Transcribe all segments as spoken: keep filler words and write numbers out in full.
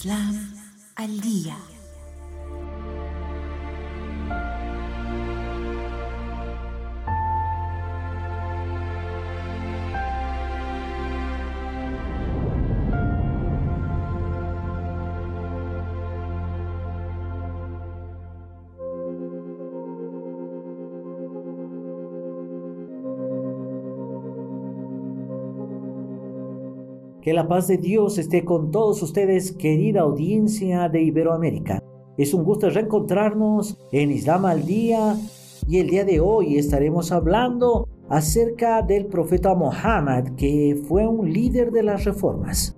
Islam al día. Que la paz de Dios esté con todos ustedes, querida audiencia de Iberoamérica. Es un gusto reencontrarnos en Islam al Día y el día de hoy estaremos hablando acerca del profeta Muhammad, que fue un líder de las reformas.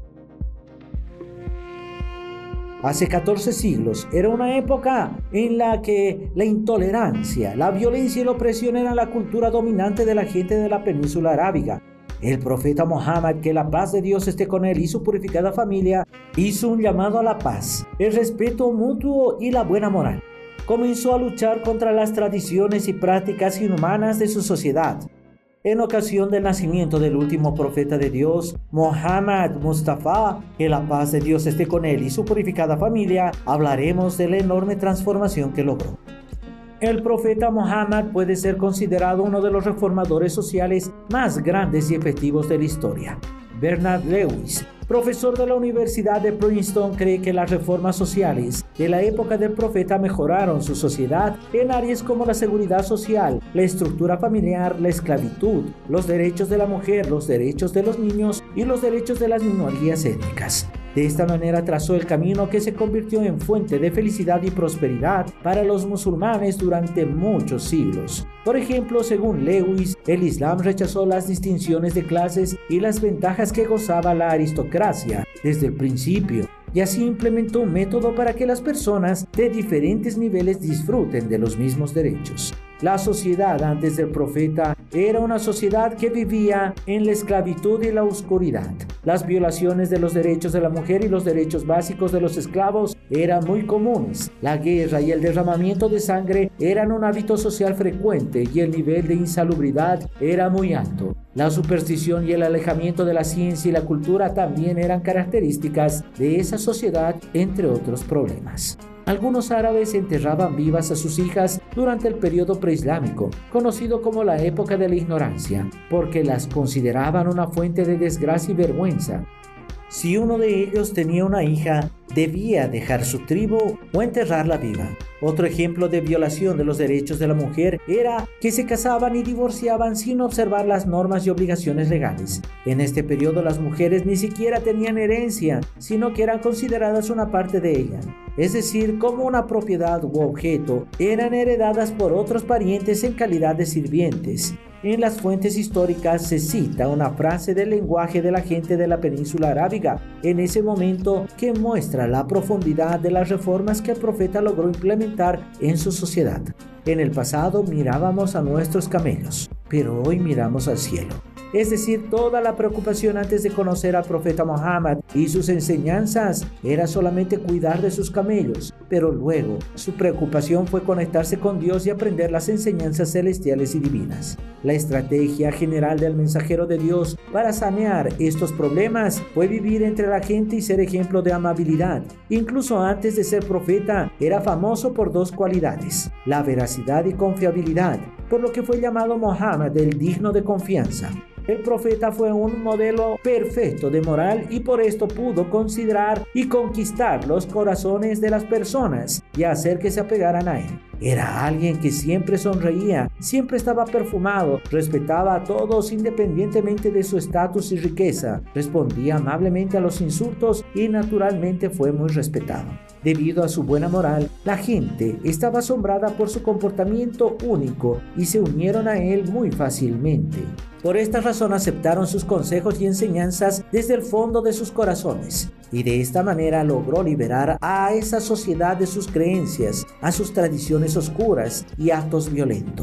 Hace catorce siglos era una época en la que la intolerancia, la violencia y la opresión eran la cultura dominante de la gente de la península arábiga. El profeta Muhammad, que la paz de Dios esté con él y su purificada familia, hizo un llamado a la paz, el respeto mutuo y la buena moral. Comenzó a luchar contra las tradiciones y prácticas inhumanas de su sociedad. En ocasión del nacimiento del último profeta de Dios, Muhammad Mustafa, que la paz de Dios esté con él y su purificada familia, hablaremos de la enorme transformación que logró. El profeta Muhammad puede ser considerado uno de los reformadores sociales más grandes y efectivos de la historia. Bernard Lewis, profesor de la Universidad de Princeton, cree que las reformas sociales de la época del profeta mejoraron su sociedad en áreas como la seguridad social, la estructura familiar, la esclavitud, los derechos de la mujer, los derechos de los niños y los derechos de las minorías étnicas. De esta manera trazó el camino que se convirtió en fuente de felicidad y prosperidad para los musulmanes durante muchos siglos. Por ejemplo, según Lewis, el Islam rechazó las distinciones de clases y las ventajas que gozaba la aristocracia desde el principio, y así implementó un método para que las personas de diferentes niveles disfruten de los mismos derechos. La sociedad antes del profeta era una sociedad que vivía en la esclavitud y la oscuridad. Las violaciones de los derechos de la mujer y los derechos básicos de los esclavos eran muy comunes. La guerra y el derramamiento de sangre eran un hábito social frecuente y el nivel de insalubridad era muy alto. La superstición y el alejamiento de la ciencia y la cultura también eran características de esa sociedad, entre otros problemas. Algunos árabes enterraban vivas a sus hijas durante el periodo preislámico, conocido como la época de la ignorancia, porque las consideraban una fuente de desgracia y vergüenza. Si uno de ellos tenía una hija, debía dejar su tribu o enterrarla viva. Otro ejemplo de violación de los derechos de la mujer era que se casaban y divorciaban sin observar las normas y obligaciones legales. En este periodo las mujeres ni siquiera tenían herencia, sino que eran consideradas una parte de ella. Es decir, como una propiedad u objeto, eran heredadas por otros parientes en calidad de sirvientes. En las fuentes históricas se cita una frase del lenguaje de la gente de la península arábiga en ese momento que muestra la profundidad de las reformas que el profeta logró implementar en su sociedad. En el pasado mirábamos a nuestros camellos, pero hoy miramos al cielo. Es decir, toda la preocupación antes de conocer al profeta Muhammad y sus enseñanzas era solamente cuidar de sus camellos, pero luego su preocupación fue conectarse con Dios y aprender las enseñanzas celestiales y divinas. La estrategia general del mensajero de Dios para sanear estos problemas fue vivir entre la gente y ser ejemplo de amabilidad. Incluso antes de ser profeta, era famoso por dos cualidades: la veracidad y confiabilidad, por lo que fue llamado Muhammad el digno de confianza. El profeta fue un modelo perfecto de moral y por esto pudo considerar y conquistar los corazones de las personas y hacer que se apegaran a él. Era alguien que siempre sonreía, siempre estaba perfumado, respetaba a todos independientemente de su estatus y riqueza, respondía amablemente a los insultos y naturalmente fue muy respetado. Debido a su buena moral, la gente estaba asombrada por su comportamiento único y se unieron a él muy fácilmente. Por esta razón aceptaron sus consejos y enseñanzas desde el fondo de sus corazones, y de esta manera logró liberar a esa sociedad de sus creencias, a sus tradiciones oscuras y actos violentos.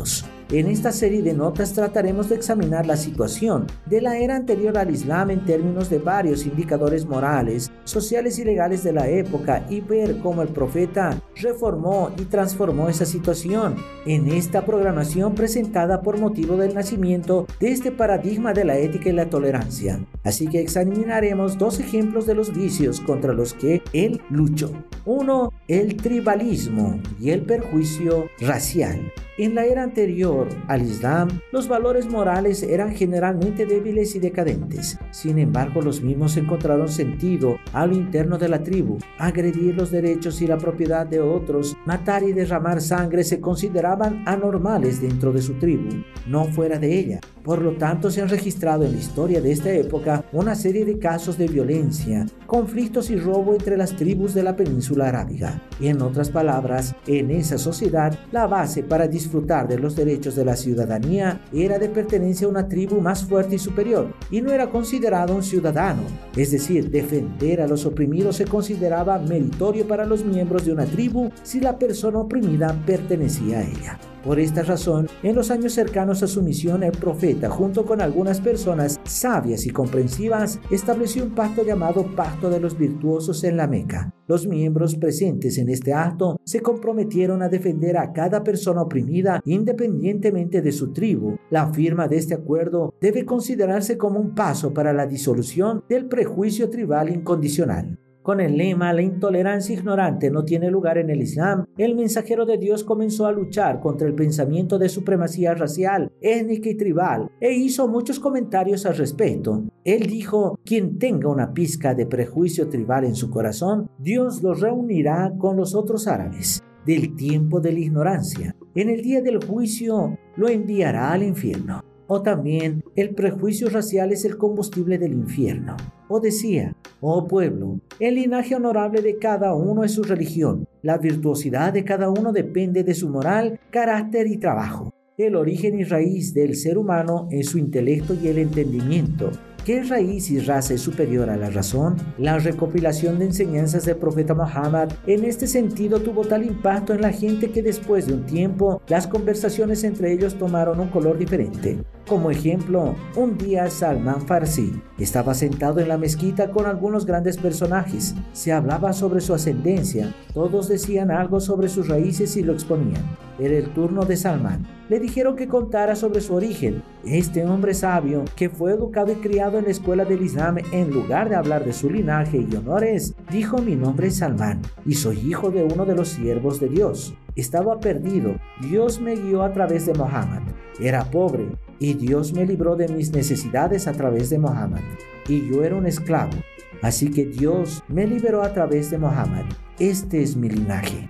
En esta serie de notas trataremos de examinar la situación de la era anterior al Islam en términos de varios indicadores morales, sociales y legales de la época y ver cómo el profeta reformó y transformó esa situación en esta programación presentada por motivo del nacimiento de este paradigma de la ética y la tolerancia. Así que examinaremos dos ejemplos de los vicios contra los que él luchó. Uno, el tribalismo y el perjuicio racial. En la era anterior al Islam, los valores morales eran generalmente débiles y decadentes. Sin embargo, los mismos encontraron sentido a lo interno de la tribu. Agredir los derechos y la propiedad de otros, matar y derramar sangre se consideraban anormales dentro de su tribu, no fuera de ella. Por lo tanto, se han registrado en la historia de esta época una serie de casos de violencia, conflictos y robo entre las tribus de la península arábiga. Y en otras palabras, en esa sociedad, la base para disfrutar de los derechos de la ciudadanía era de pertenencia a una tribu más fuerte y superior, y no era considerado un ciudadano. Es decir, defender a los oprimidos se consideraba meritorio para los miembros de una tribu si la persona oprimida pertenecía a ella. Por esta razón, en los años cercanos a su misión, el profeta, junto con algunas personas sabias y comprensivas, estableció un pacto llamado Pacto de los Virtuosos en la Meca. Los miembros presentes en este acto se comprometieron a defender a cada persona oprimida independientemente de su tribu. La firma de este acuerdo debe considerarse como un paso para la disolución del prejuicio tribal incondicional. Con el lema "La intolerancia ignorante no tiene lugar en el Islam", el mensajero de Dios comenzó a luchar contra el pensamiento de supremacía racial, étnica y tribal, e hizo muchos comentarios al respecto. Él dijo: quien tenga una pizca de prejuicio tribal en su corazón, Dios lo reunirá con los otros árabes del tiempo de la ignorancia. En el día del juicio lo enviará al infierno. O también, el prejuicio racial es el combustible del infierno. O decía: oh pueblo, el linaje honorable de cada uno es su religión. La virtuosidad de cada uno depende de su moral, carácter y trabajo. El origen y raíz del ser humano es su intelecto y el entendimiento. ¿Qué raíz y raza es superior a la razón? La recopilación de enseñanzas del profeta Muhammad en este sentido tuvo tal impacto en la gente que después de un tiempo las conversaciones entre ellos tomaron un color diferente. Como ejemplo, un día Salman Farsi estaba sentado en la mezquita con algunos grandes personajes. Se hablaba sobre su ascendencia, todos decían algo sobre sus raíces y lo exponían. Era el turno de Salman. Le dijeron que contara sobre su origen. Este hombre sabio, que fue educado y criado en la escuela del Islam, en lugar de hablar de su linaje y honores, dijo: mi nombre es Salman y soy hijo de uno de los siervos de Dios. Estaba perdido. Dios me guió a través de Muhammad. Era pobre y Dios me libró de mis necesidades a través de Muhammad. Y yo era un esclavo. Así que Dios me liberó a través de Muhammad. Este es mi linaje.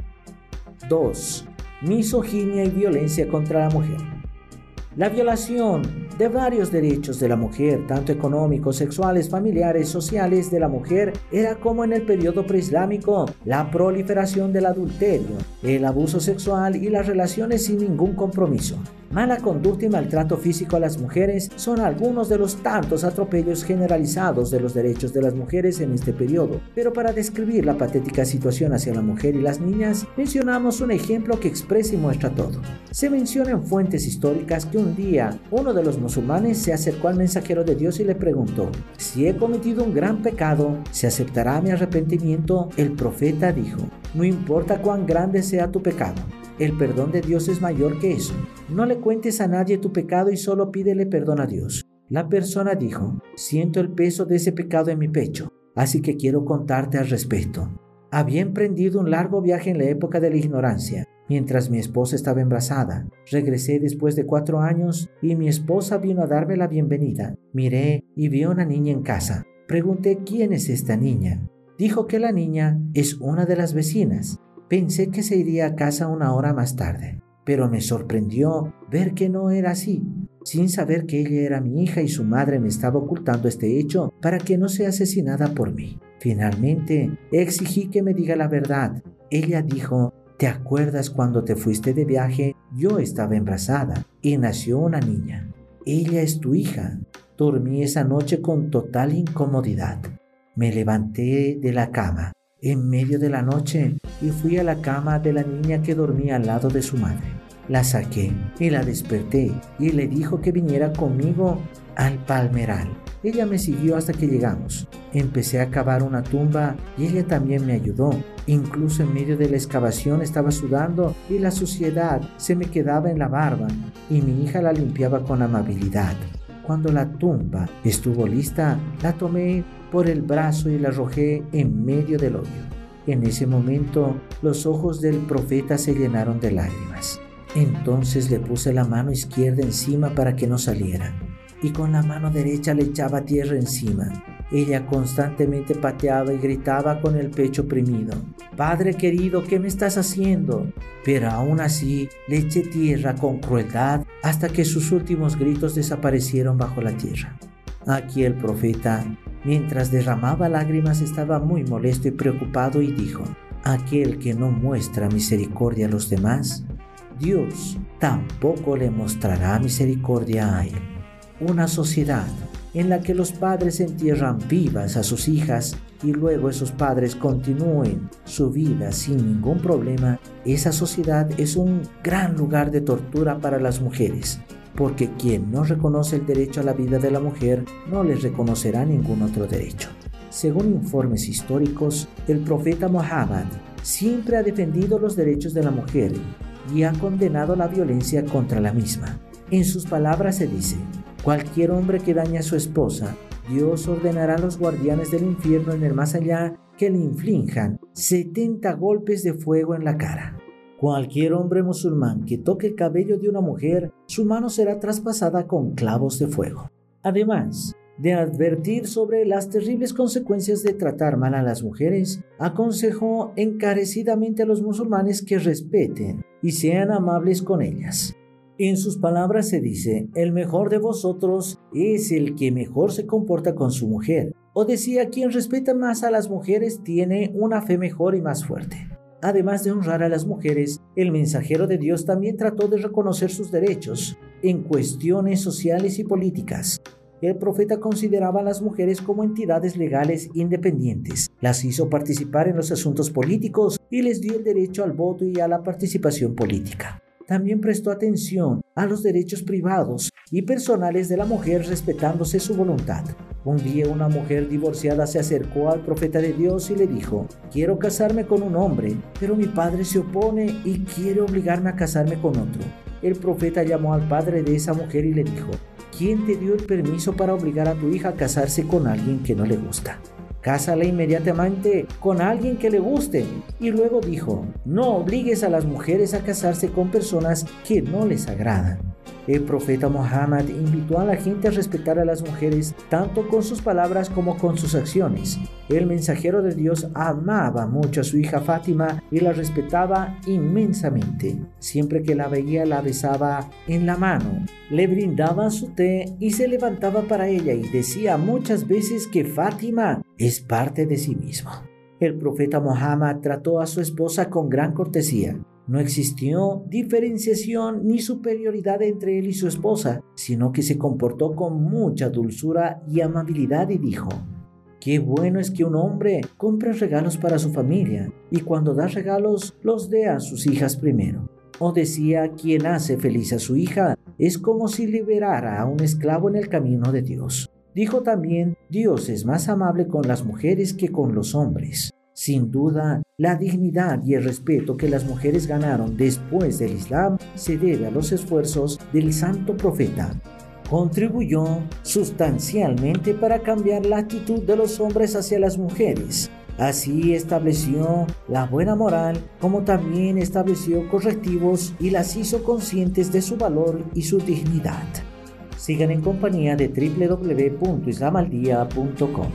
dos. Misoginia y violencia contra la mujer. La violación de varios derechos de la mujer, tanto económicos, sexuales, familiares, sociales de la mujer, era como en el periodo preislámico la proliferación del adulterio, el abuso sexual y las relaciones sin ningún compromiso. Mala conducta y maltrato físico a las mujeres son algunos de los tantos atropellos generalizados de los derechos de las mujeres en este periodo. Pero para describir la patética situación hacia la mujer y las niñas, mencionamos un ejemplo que expresa y muestra todo. Se menciona en fuentes históricas que un día uno de los musulmanes se acercó al mensajero de Dios y le preguntó: si he cometido un gran pecado, ¿se aceptará mi arrepentimiento? El profeta dijo: no importa cuán grande sea tu pecado, el perdón de Dios es mayor que eso. No le cuentes a nadie tu pecado y solo pídele perdón a Dios. La persona dijo: siento el peso de ese pecado en mi pecho, así que quiero contarte al respecto. Había emprendido un largo viaje en la época de la ignorancia, mientras mi esposa estaba embarazada. Regresé después de cuatro años y mi esposa vino a darme la bienvenida. Miré y vi a una niña en casa. Pregunté: ¿quién es esta niña? Dijo que la niña es una de las vecinas. Pensé que se iría a casa una hora más tarde, pero me sorprendió ver que no era así. Sin saber que ella era mi hija y su madre me estaba ocultando este hecho para que no sea asesinada por mí. Finalmente, exigí que me diga la verdad. Ella dijo: ¿te acuerdas cuando te fuiste de viaje? Yo estaba embarazada y nació una niña. Ella es tu hija. Dormí esa noche con total incomodidad. Me levanté de la cama en medio de la noche y fui a la cama de la niña que dormía al lado de su madre. La saqué y la desperté y le dijo que viniera conmigo al palmeral. Ella me siguió hasta que llegamos. Empecé a cavar una tumba y ella también me ayudó. Incluso en medio de la excavación estaba sudando y la suciedad se me quedaba en la barba y mi hija la limpiaba con amabilidad. Cuando la tumba estuvo lista, la tomé por el brazo y la arrojé en medio del hoyo. En ese momento, los ojos del profeta se llenaron de lágrimas. Entonces le puse la mano izquierda encima para que no saliera, y con la mano derecha le echaba tierra encima. Ella constantemente pateaba y gritaba con el pecho oprimido: «Padre querido, ¿qué me estás haciendo?». Pero aún así le eché tierra con crueldad hasta que sus últimos gritos desaparecieron bajo la tierra. Aquí el profeta, mientras derramaba lágrimas, estaba muy molesto y preocupado y dijo: «Aquel que no muestra misericordia a los demás, Dios tampoco le mostrará misericordia a él». Una sociedad en la que los padres entierran vivas a sus hijas y luego esos padres continúen su vida sin ningún problema, esa sociedad es un gran lugar de tortura para las mujeres, porque quien no reconoce el derecho a la vida de la mujer no les reconocerá ningún otro derecho. Según informes históricos, el profeta Muhammad siempre ha defendido los derechos de la mujer y ha condenado la violencia contra la misma. En sus palabras se dice: «Cualquier hombre que dañe a su esposa, Dios ordenará a los guardianes del infierno en el más allá que le inflijan setenta golpes de fuego en la cara. Cualquier hombre musulmán que toque el cabello de una mujer, su mano será traspasada con clavos de fuego». Además de advertir sobre las terribles consecuencias de tratar mal a las mujeres, aconsejó encarecidamente a los musulmanes que respeten y sean amables con ellas. En sus palabras se dice: «El mejor de vosotros es el que mejor se comporta con su mujer». O decía: «Quien respeta más a las mujeres tiene una fe mejor y más fuerte». Además de honrar a las mujeres, el mensajero de Dios también trató de reconocer sus derechos en cuestiones sociales y políticas. El profeta consideraba a las mujeres como entidades legales independientes, las hizo participar en los asuntos políticos y les dio el derecho al voto y a la participación política. También prestó atención a los derechos privados y personales de la mujer, respetándose su voluntad. Un día una mujer divorciada se acercó al profeta de Dios y le dijo: «Quiero casarme con un hombre, pero mi padre se opone y quiere obligarme a casarme con otro». El profeta llamó al padre de esa mujer y le dijo: «¿Quién te dio el permiso para obligar a tu hija a casarse con alguien que no le gusta? Cásala inmediatamente con alguien que le guste». Y luego dijo: «No obligues a las mujeres a casarse con personas que no les agradan». El profeta Muhammad invitó a la gente a respetar a las mujeres tanto con sus palabras como con sus acciones. El mensajero de Dios amaba mucho a su hija Fátima y la respetaba inmensamente. Siempre que la veía, la besaba en la mano, le brindaba su té y se levantaba para ella, y decía muchas veces que Fátima es parte de sí mismo. El profeta Muhammad trató a su esposa con gran cortesía. No existió diferenciación ni superioridad entre él y su esposa, sino que se comportó con mucha dulzura y amabilidad y dijo: «Qué bueno es que un hombre compre regalos para su familia y cuando da regalos los dé a sus hijas primero». O decía: «Quien hace feliz a su hija es como si liberara a un esclavo en el camino de Dios». Dijo también: «Dios es más amable con las mujeres que con los hombres». Sin duda, la dignidad y el respeto que las mujeres ganaron después del Islam se debe a los esfuerzos del santo profeta. Contribuyó sustancialmente para cambiar la actitud de los hombres hacia las mujeres. Así estableció la buena moral, como también estableció correctivos y las hizo conscientes de su valor y su dignidad. Sigan en compañía de doble u doble u doble u punto islam al día punto com.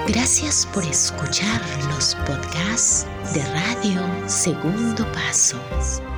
Gracias por escuchar los podcasts de Radio Segundo Paso.